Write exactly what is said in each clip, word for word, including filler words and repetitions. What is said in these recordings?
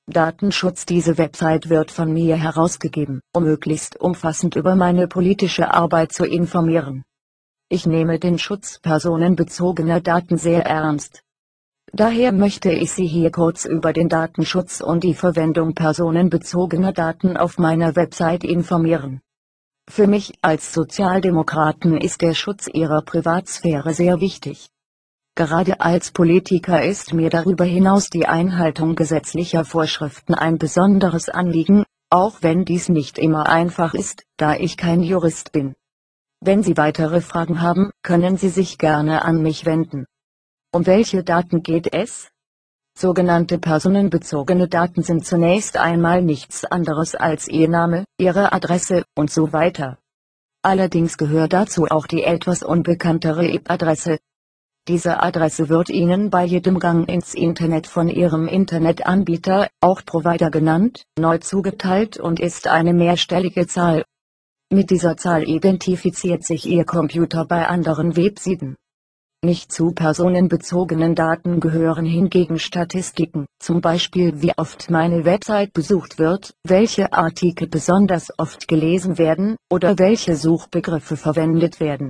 Datenschutz. Diese Website wird von mir herausgegeben, um möglichst umfassend über meine politische Arbeit zu informieren. Ich nehme den Schutz personenbezogener Daten sehr ernst. Daher möchte ich Sie hier kurz über den Datenschutz und die Verwendung personenbezogener Daten auf meiner Website informieren. Für mich als Sozialdemokraten ist der Schutz Ihrer Privatsphäre sehr wichtig. Gerade als Politiker ist mir darüber hinaus die Einhaltung gesetzlicher Vorschriften ein besonderes Anliegen, auch wenn dies nicht immer einfach ist, da ich kein Jurist bin. Wenn Sie weitere Fragen haben, können Sie sich gerne an mich wenden. Um welche Daten geht es? Sogenannte personenbezogene Daten sind zunächst einmal nichts anderes als Ihr Name, Ihre Adresse und so weiter. Allerdings gehört dazu auch die etwas unbekanntere I P-Adresse. Diese Adresse wird Ihnen bei jedem Gang ins Internet von Ihrem Internetanbieter, auch Provider genannt, neu zugeteilt und ist eine mehrstellige Zahl. Mit dieser Zahl identifiziert sich Ihr Computer bei anderen Webseiten. Nicht zu personenbezogenen Daten gehören hingegen Statistiken, zum Beispiel wie oft meine Website besucht wird, welche Artikel besonders oft gelesen werden, oder welche Suchbegriffe verwendet werden.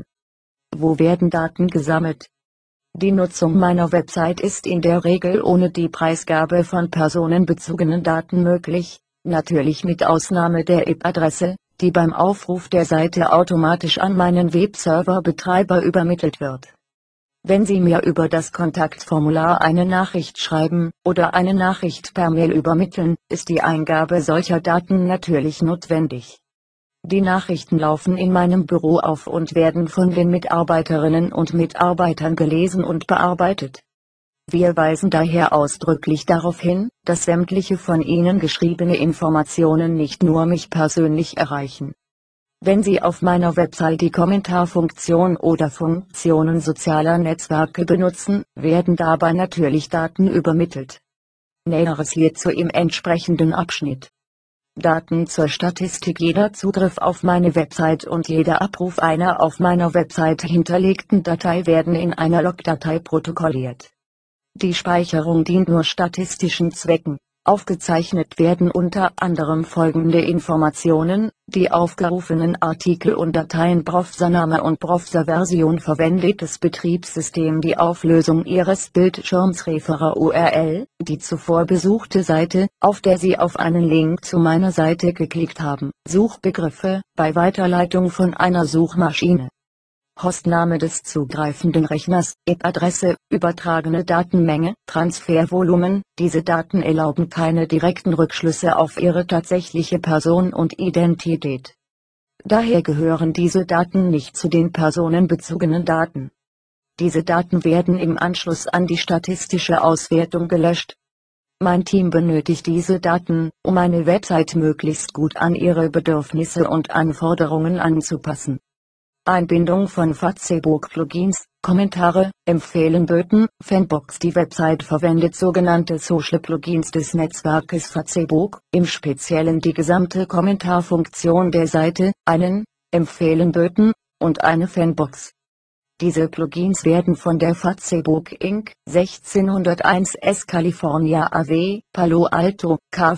Wo werden Daten gesammelt? Die Nutzung meiner Website ist in der Regel ohne die Preisgabe von personenbezogenen Daten möglich, natürlich mit Ausnahme der I P-Adresse, die beim Aufruf der Seite automatisch an meinen Webserverbetreiber übermittelt wird. Wenn Sie mir über das Kontaktformular eine Nachricht schreiben, oder eine Nachricht per Mail übermitteln, ist die Eingabe solcher Daten natürlich notwendig. Die Nachrichten laufen in meinem Büro auf und werden von den Mitarbeiterinnen und Mitarbeitern gelesen und bearbeitet. Wir weisen daher ausdrücklich darauf hin, dass sämtliche von Ihnen geschriebene Informationen nicht nur mich persönlich erreichen. Wenn Sie auf meiner Website die Kommentarfunktion oder Funktionen sozialer Netzwerke benutzen, werden dabei natürlich Daten übermittelt. Näheres hierzu im entsprechenden Abschnitt. Daten zur Statistik. Jeder Zugriff auf meine Website und jeder Abruf einer auf meiner Website hinterlegten Datei werden in einer Logdatei protokolliert. Die Speicherung dient nur statistischen Zwecken. Aufgezeichnet werden unter anderem folgende Informationen: die aufgerufenen Artikel und Dateien, Browsername und Browserversion, verwendetes Betriebssystem, die Auflösung Ihres Bildschirms, Referer-U R L, die zuvor besuchte Seite, auf der Sie auf einen Link zu meiner Seite geklickt haben, Suchbegriffe, bei Weiterleitung von einer Suchmaschine. Hostname des zugreifenden Rechners, I P-Adresse, übertragene Datenmenge, Transfervolumen. Diese Daten erlauben keine direkten Rückschlüsse auf Ihre tatsächliche Person und Identität. Daher gehören diese Daten nicht zu den personenbezogenen Daten. Diese Daten werden im Anschluss an die statistische Auswertung gelöscht. Mein Team benötigt diese Daten, um meine Website möglichst gut an Ihre Bedürfnisse und Anforderungen anzupassen. Einbindung von Facebook-Plugins, Kommentare, Empfehlenböten, Fanbox. Die Website verwendet sogenannte Social-Plugins des Netzwerkes Facebook, im Speziellen die gesamte Kommentarfunktion der Seite, einen Empfehlenböten und eine Fanbox. Diese Plugins werden von der Facebook Incorporated sechzehnhunderteins S California A W, Palo Alto, K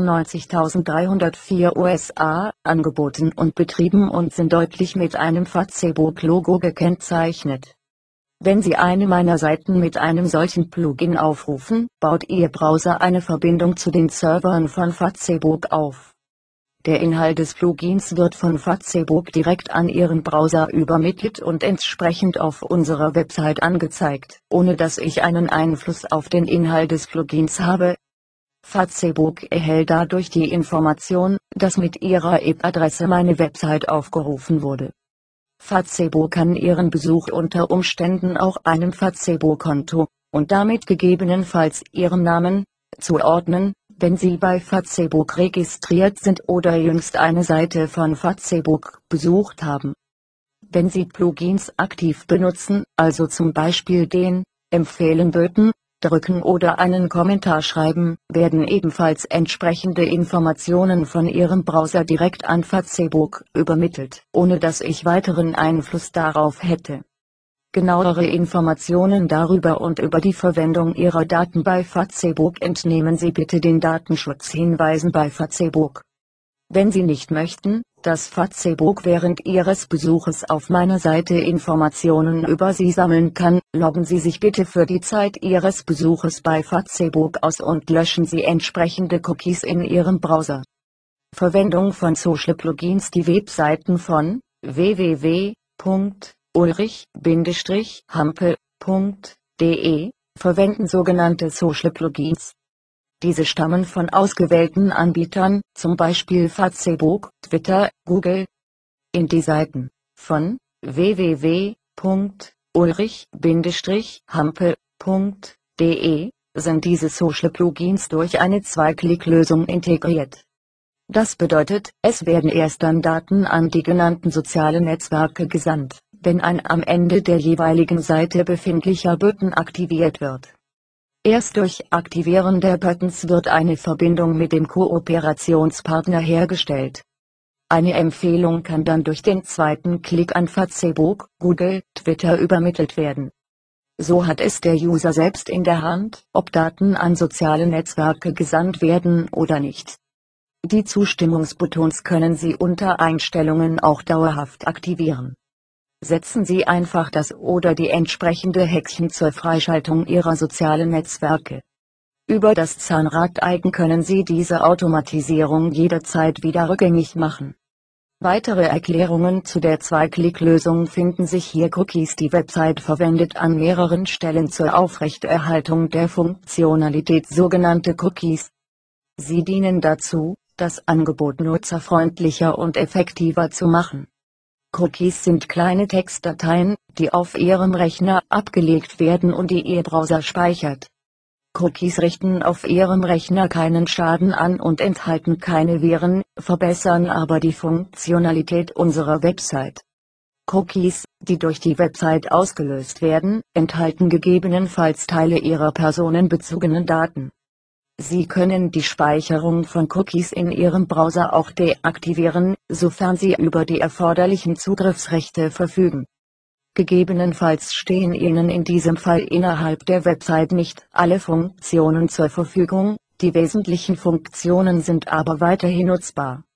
vierundneunzigtausenddreihundertvier U S A, angeboten und betrieben und sind deutlich mit einem Facebook-Logo gekennzeichnet. Wenn Sie eine meiner Seiten mit einem solchen Plugin aufrufen, baut Ihr Browser eine Verbindung zu den Servern von Facebook auf. Der Inhalt des Plugins wird von Facebook direkt an Ihren Browser übermittelt und entsprechend auf unserer Website angezeigt, ohne dass ich einen Einfluss auf den Inhalt des Plugins habe. Facebook erhält dadurch die Information, dass mit Ihrer I P-Adresse meine Website aufgerufen wurde. Facebook kann Ihren Besuch unter Umständen auch einem Facebook-Konto, und damit gegebenenfalls Ihrem Namen, zuordnen, wenn Sie bei Facebook registriert sind oder jüngst eine Seite von Facebook besucht haben. Wenn Sie Plugins aktiv benutzen, also zum Beispiel den Empfehlen-Button drücken oder einen Kommentar schreiben, werden ebenfalls entsprechende Informationen von Ihrem Browser direkt an Facebook übermittelt, ohne dass ich weiteren Einfluss darauf hätte. Genauere Informationen darüber und über die Verwendung Ihrer Daten bei Facebook entnehmen Sie bitte den Datenschutzhinweisen bei Facebook. Wenn Sie nicht möchten, dass Facebook während Ihres Besuches auf meiner Seite Informationen über Sie sammeln kann, loggen Sie sich bitte für die Zeit Ihres Besuches bei Facebook aus und löschen Sie entsprechende Cookies in Ihrem Browser. Verwendung von Social Plugins. Die Webseiten von w w w punkt ulrich Bindestrich hampe punkt de verwenden sogenannte Social Plugins. Diese stammen von ausgewählten Anbietern, zum Beispiel Facebook, Twitter, Google. In die Seiten von w w w punkt ulrich Bindestrich hampe punkt de sind diese Social Plugins durch eine Zwei-Klick-Lösung integriert. Das bedeutet, es werden erst dann Daten an die genannten sozialen Netzwerke gesandt, wenn ein am Ende der jeweiligen Seite befindlicher Button aktiviert wird. Erst durch Aktivieren der Buttons wird eine Verbindung mit dem Kooperationspartner hergestellt. Eine Empfehlung kann dann durch den zweiten Klick an Facebook, Google, Twitter übermittelt werden. So hat es der User selbst in der Hand, ob Daten an soziale Netzwerke gesandt werden oder nicht. Die Zustimmungsbuttons können Sie unter Einstellungen auch dauerhaft aktivieren. Setzen Sie einfach das oder die entsprechende Häkchen zur Freischaltung Ihrer sozialen Netzwerke. Über das Zahnrad-Icon können Sie diese Automatisierung jederzeit wieder rückgängig machen. Weitere Erklärungen zu der Zwei-Klick-Lösung finden sich hier. Cookies. Die Website verwendet an mehreren Stellen zur Aufrechterhaltung der Funktionalität sogenannte Cookies. Sie dienen dazu, das Angebot nutzerfreundlicher und effektiver zu machen. Cookies sind kleine Textdateien, die auf Ihrem Rechner abgelegt werden und die Ihr Browser speichert. Cookies richten auf Ihrem Rechner keinen Schaden an und enthalten keine Viren, verbessern aber die Funktionalität unserer Website. Cookies, die durch die Website ausgelöst werden, enthalten gegebenenfalls Teile Ihrer personenbezogenen Daten. Sie können die Speicherung von Cookies in Ihrem Browser auch deaktivieren, sofern Sie über die erforderlichen Zugriffsrechte verfügen. Gegebenenfalls stehen Ihnen in diesem Fall innerhalb der Website nicht alle Funktionen zur Verfügung, die wesentlichen Funktionen sind aber weiterhin nutzbar.